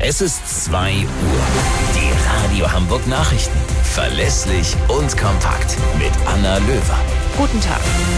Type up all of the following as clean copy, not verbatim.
Es ist 2 Uhr. Die Radio Hamburg Nachrichten. Verlässlich und kompakt mit Anna Löwer. Guten Tag.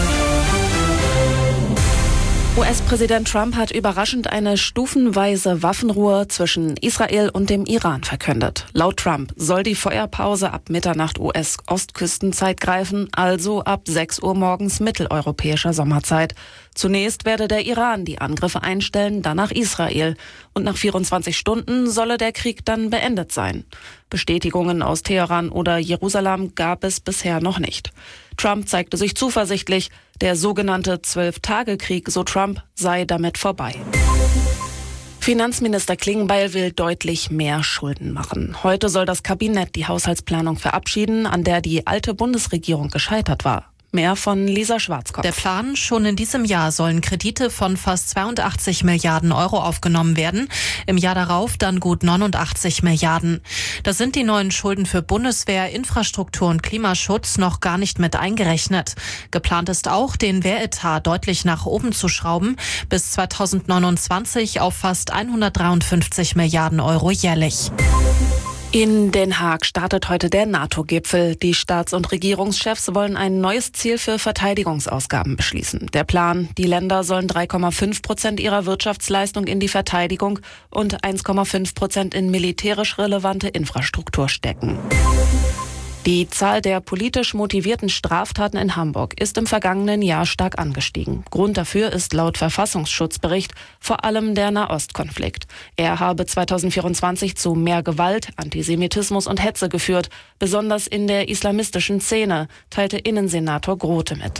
US-Präsident Trump hat überraschend eine stufenweise Waffenruhe zwischen Israel und dem Iran verkündet. Laut Trump soll die Feuerpause ab Mitternacht US-Ostküstenzeit greifen, also ab 6 Uhr morgens mitteleuropäischer Sommerzeit. Zunächst werde der Iran die Angriffe einstellen, danach Israel. Und nach 24 Stunden solle der Krieg dann beendet sein. Bestätigungen aus Teheran oder Jerusalem gab es bisher noch nicht. Trump zeigte sich zuversichtlich, der sogenannte 12-Tage-Krieg, so Trump, sei damit vorbei. Finanzminister Klingbeil will deutlich mehr Schulden machen. Heute soll das Kabinett die Haushaltsplanung verabschieden, an der die alte Bundesregierung gescheitert war. Mehr von Lisa Schwarzkopf. Der Plan: Schon in diesem Jahr sollen Kredite von fast 82 Milliarden Euro aufgenommen werden. Im Jahr darauf dann gut 89 Milliarden. Da sind die neuen Schulden für Bundeswehr, Infrastruktur und Klimaschutz noch gar nicht mit eingerechnet. Geplant ist auch, den Wehretat deutlich nach oben zu schrauben, bis 2029 auf fast 153 Milliarden Euro jährlich. In Den Haag startet heute der NATO-Gipfel. Die Staats- und Regierungschefs wollen ein neues Ziel für Verteidigungsausgaben beschließen. Der Plan: Die Länder sollen 3,5% ihrer Wirtschaftsleistung in die Verteidigung und 1,5% in militärisch relevante Infrastruktur stecken. Die Zahl der politisch motivierten Straftaten in Hamburg ist im vergangenen Jahr stark angestiegen. Grund dafür ist laut Verfassungsschutzbericht vor allem der Nahostkonflikt. Er habe 2024 zu mehr Gewalt, Antisemitismus und Hetze geführt, besonders in der islamistischen Szene, teilte Innensenator Grote mit.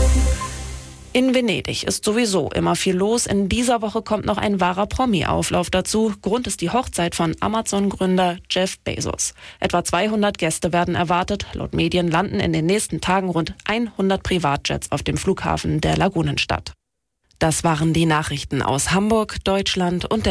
In Venedig ist sowieso immer viel los. In dieser Woche kommt noch ein wahrer Promi-Auflauf dazu. Grund ist die Hochzeit von Amazon-Gründer Jeff Bezos. Etwa 200 Gäste werden erwartet. Laut Medien landen in den nächsten Tagen rund 100 Privatjets auf dem Flughafen der Lagunenstadt. Das waren die Nachrichten aus Hamburg, Deutschland und der